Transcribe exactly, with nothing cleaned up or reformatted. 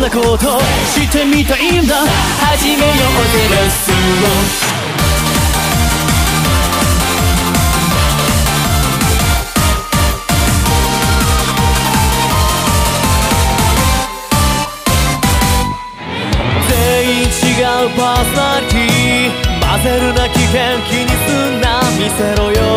なことしてみたいんだ。始めようぜレッスンを。違うパーソナリティ混ぜるな危険気にすんな見せろよ